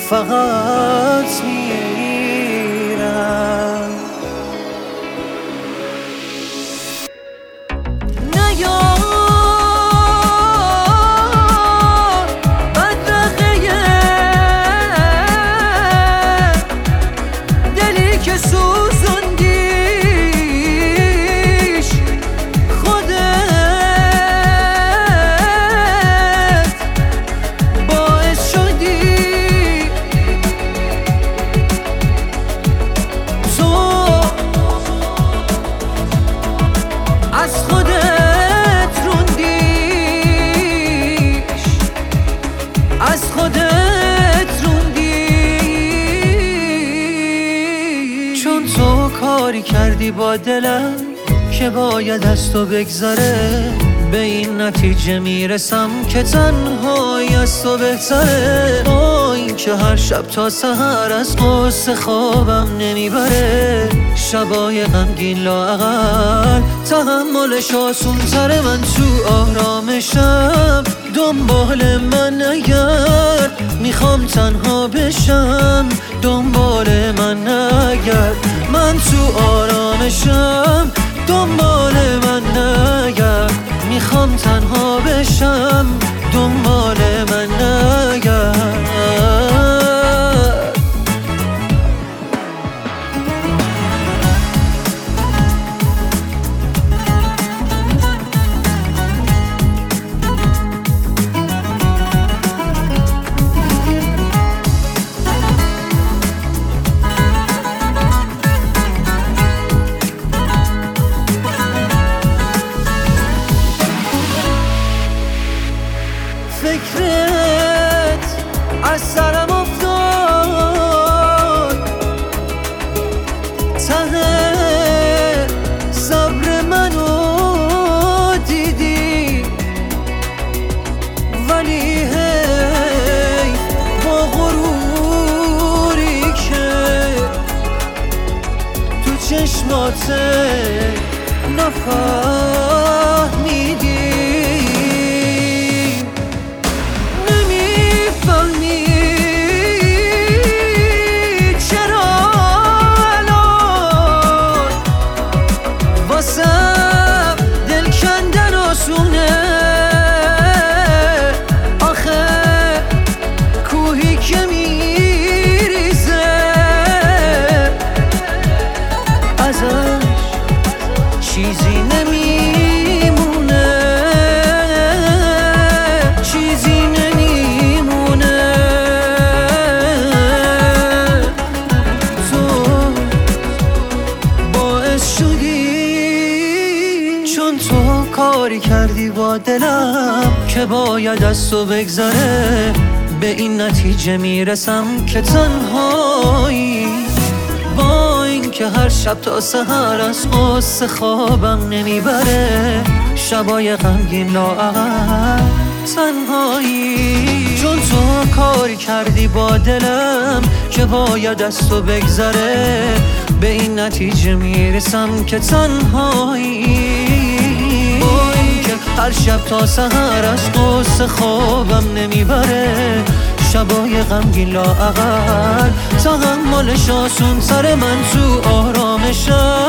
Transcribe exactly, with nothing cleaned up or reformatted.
فقط میرم. نیار بدرقه دلی که سوزوندیش خودت باعث شدی تو از خودت روندیش از خودت روندیش چون تو کاری کردی با دلم که باید از تو بگذره، به این نتیجه میرسم که تنهایی از تو بهتره. با این که هر شب تا سحر از قصه خوابم نمیبره، شبای غمگین لااقل تحملش آسون تره. من تو آرامشم دنبال من نگرد، میخوام تنها بشم دنبال من نگرد. من تو آرامشم دنبال من نگرد، میخوام تنها بشم دنبال من نگرد. فکرت از سرم افتاد، ته صبر منو دیدی، ولی هی با غروری که تو چشمات نفهمیدی. دل کندن آسونه، آخه کوهی که میریزه ازش چیزی نمیمونه، چیزی نمیمونه. تو باعث شدی چون تو کاری کردی با دلم که باید از تو بگذره، به این نتیجه میرسم که تنهایی. با این که هر شب تا سحر از قصه خوابم نمیبره، شبای غمگین لااقل تنهایی. چون تو کاری کردی با دلم که باید از تو بگذره، به این نتیجه میرسم که تنهایی. هر شب تا سحر از قصه خوابم نمیبره، شبای غمگین لااقل تحملش آسون سر. من تو آرامشم